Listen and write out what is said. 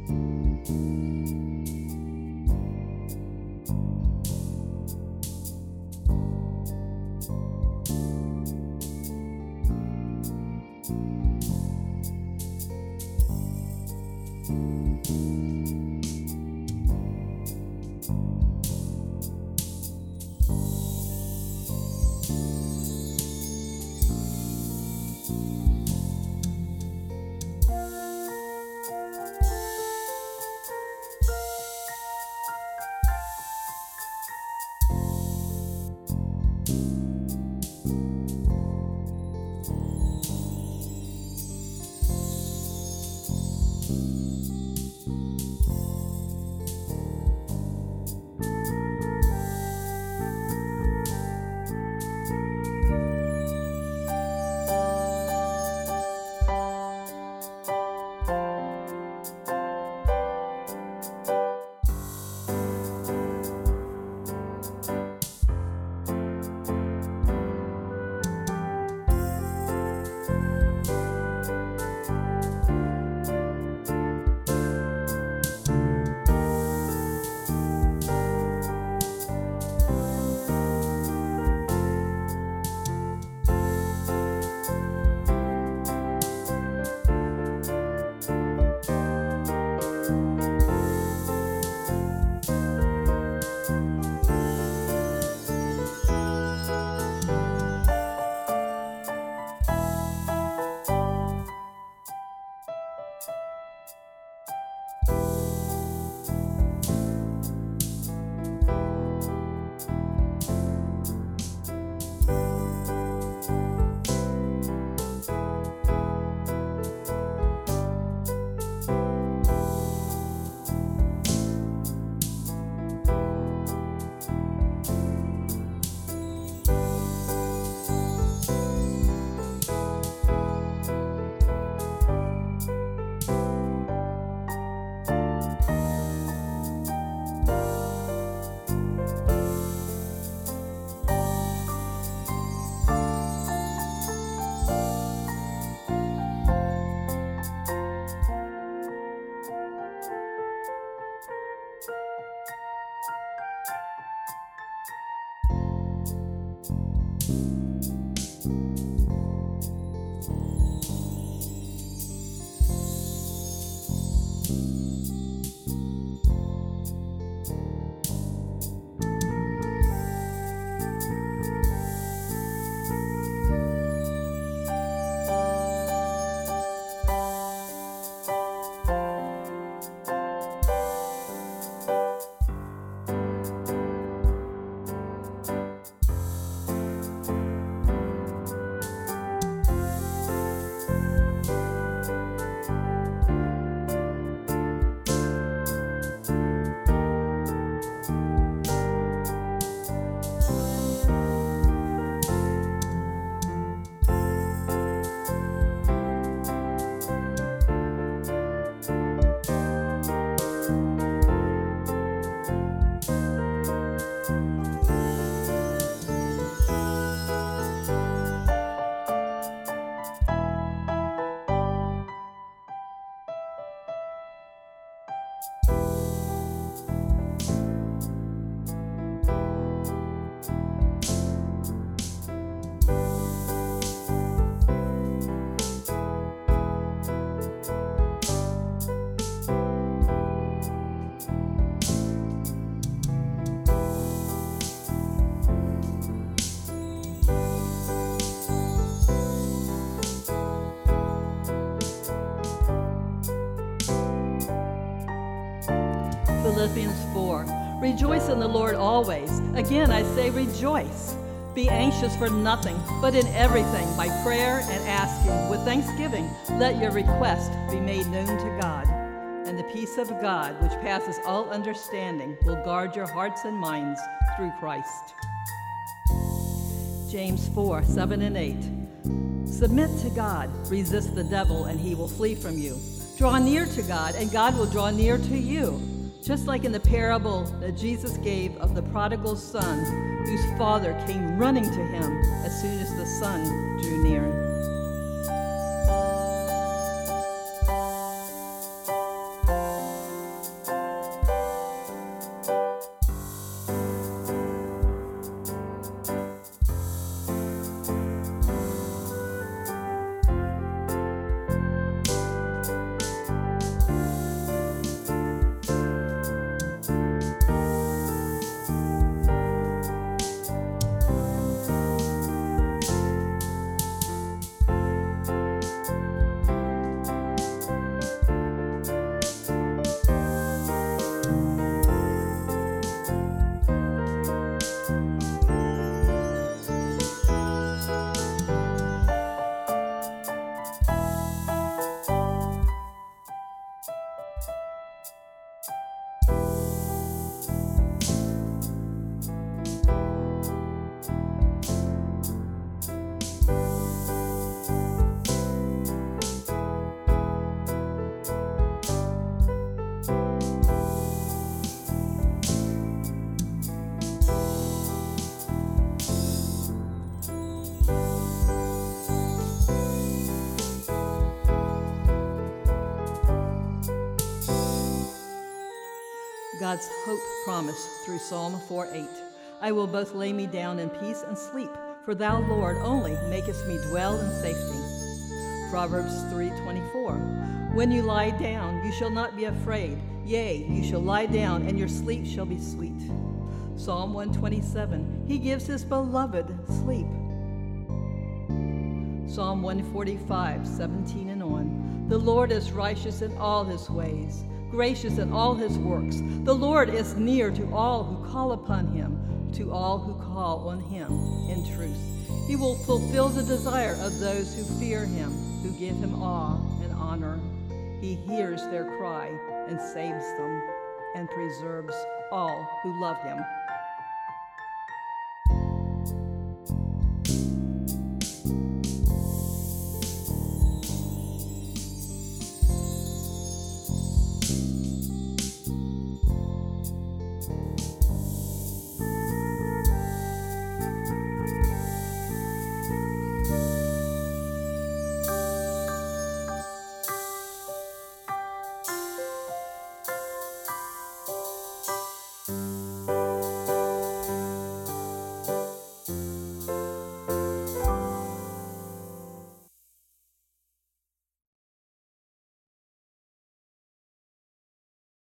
Philippians 4. Rejoice in the Lord always. Again, I say rejoice. Be anxious for nothing, but in everything, by prayer and asking, with thanksgiving, let your request be made known to God. And the peace of God, which passes all understanding, will guard your hearts and minds through Christ. James 4, 7 and 8. Submit to God, resist the devil, and he will flee from you. Draw near to God, and God will draw near to you. Just like in the parable that Jesus gave of the prodigal son, whose father came running to him as soon as the son drew near. God's hope promise through Psalm 4:8. I will both lay me down in peace and sleep, for thou, Lord, only makest me dwell in safety. Proverbs 3:24. When you lie down, you shall not be afraid. Yea, you shall lie down, and your sleep shall be sweet. Psalm 127. He gives his beloved sleep. Psalm 145:17 and on. The Lord is righteous in all his ways, gracious in all his works. The Lord is near to all who call upon him, to all who call on him in truth. He will fulfill the desire of those who fear him, who give him awe and honor. He hears their cry and saves them, and preserves all who love him.